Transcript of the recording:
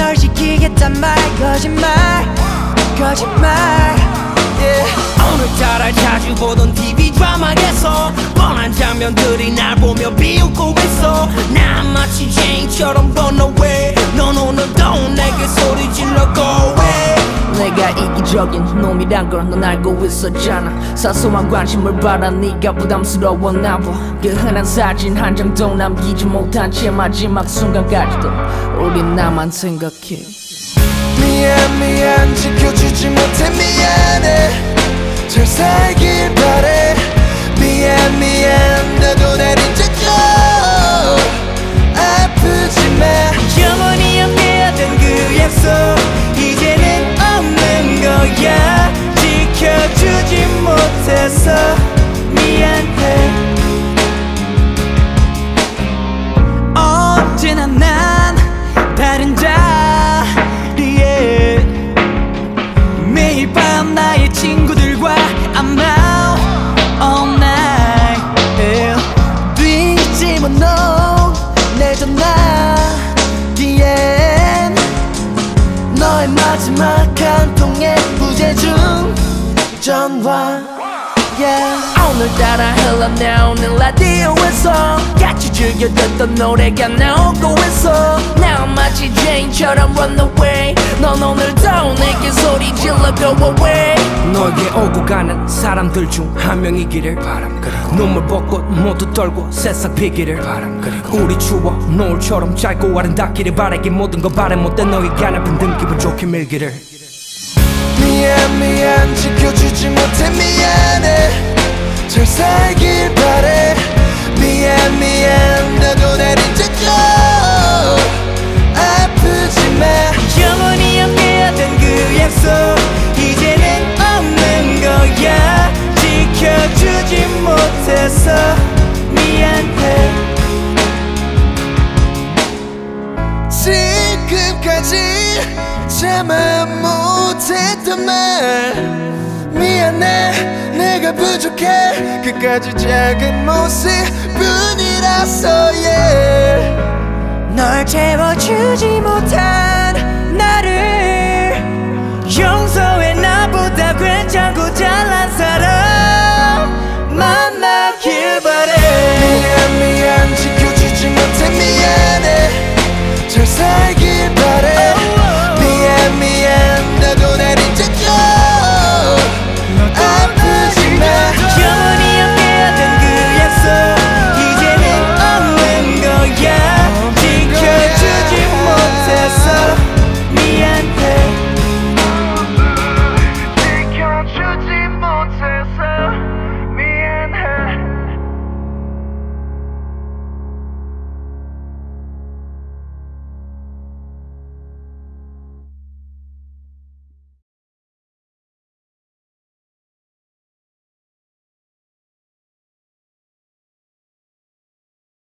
널 지키겠단 말 거짓말 yeah. 오늘따라 자주 보던 TV 드라마에서 뻔한 장면들이 날 보며 비웃고 있어. 난 마치 제인처럼 run away. 넌 오늘도 내게 소리 질러 go away. 내가 이기적인 놈이란 걸 넌 알고 있었잖아. 사소한 관심을 받아 네가 부담스러웠나 봐. 그 흔한 사진 한 장도 남기지 못한 채 마지막 순간까지도 우린 나만 생각해. 미안 지켜주지 못해 미안해. 잘 살길 바래. 미안 너도 날 잊어줘. 아프지 마. 영원히 함께하던 그 약속 이제는 없는 거야. 지켜주지 못해서 미안해. 언제나 난 다른 자리에 매일 밤 나의 친구들과 I'm out all night yeah. 뒤집어 놓은 내 전화기엔 너의 마지막 한 통의 부재중 전화 yeah. 오늘따라 흘러나오는 라디오에서 같이 즐겨 듣던 노래가 나오고 있어. 나 마치 제인처럼 run away. 넌 오늘도 내게 소리 질러 go away. 너에게 오고 가는 사람들 중 한 명이기를 바람. 그리고 눈물 벚꽃 모두 떨고 새싹 피기를 바람. 그리고 우리 추억 노을처럼 짧고 아름답기를 바라기. 모든 걸 바래 못된 너에게 아픈 등 기분 좋게 밀기를. 미안 지켜주지 못해 미안해. 잘 살길 바래. 미안 너도 날 잊어줘. 아프지 마. 영원히 함께하던 그 약속 이제는 없는 거야. 지켜주지 못해서 미안해. 지금까지 참아 못했던 말 미안해. 내가 부족해. 끝까지 작은 모습뿐이라서 yeah. 널 채워주지 못한 나를 용서해. 나보다 괜찮고 잘난 사람 만나길 바래. 미안 지켜주지 못해 미안해. 잘 살게